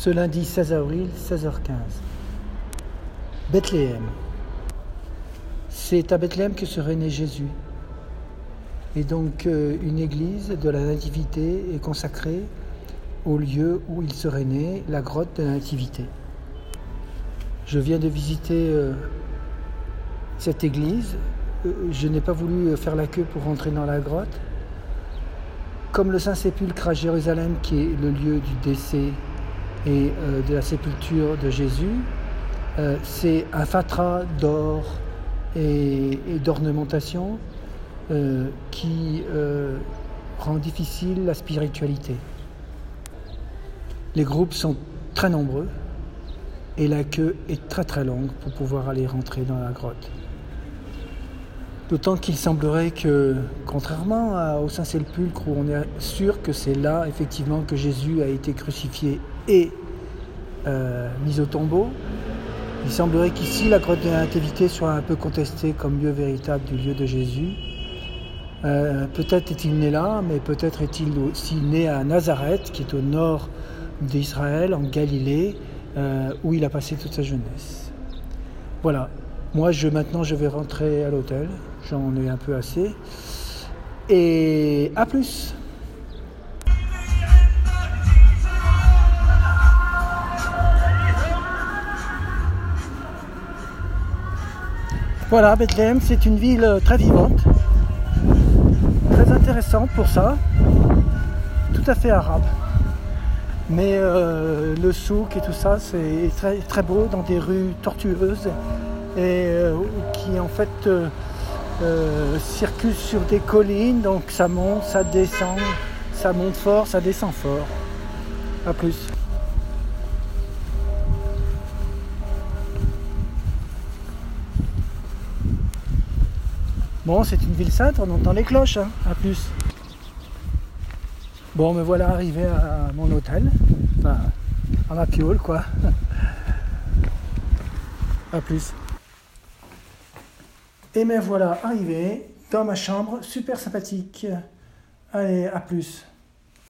ce lundi 16 avril, 16h15. Bethléem. C'est à Bethléem que serait né Jésus. Et donc une église de la Nativité est consacrée au lieu où il serait né, la grotte de la Nativité. Je viens de visiter cette église. Je n'ai pas voulu faire la queue pour rentrer dans la grotte. Comme le Saint-Sépulcre à Jérusalem, qui est le lieu du décès et de la sépulture de Jésus, c'est un fatras d'or et d'ornementation qui rend difficile la spiritualité. Les groupes sont très nombreux et la queue est très très longue pour pouvoir aller rentrer dans la grotte. D'autant qu'il semblerait que, contrairement au Saint-Sépulcre, où on est sûr que c'est là effectivement que Jésus a été crucifié et mis au tombeau, il semblerait qu'ici la grotte de la Nativité soit un peu contestée comme lieu véritable du lieu de Jésus. Peut-être est-il né là, mais peut-être est-il aussi né à Nazareth, qui est au nord d'Israël, en Galilée, où il a passé toute sa jeunesse. Voilà. Moi, maintenant, je vais rentrer à l'hôtel. J'en ai un peu assez. Et à plus. Voilà, Bethléem, c'est une ville très vivante, très intéressante pour ça, tout à fait arabe. Mais le souk et tout ça, c'est très, très beau, dans des rues tortueuses et qui en fait circulent sur des collines, donc ça monte, ça descend, ça monte fort, ça descend fort. A plus. Bon, c'est une ville sainte, on entend les cloches, hein. À plus. Bon, me voilà arrivé à mon hôtel, enfin, à ma piole, quoi. À plus. Et me voilà arrivé dans ma chambre, super sympathique. Allez, à plus.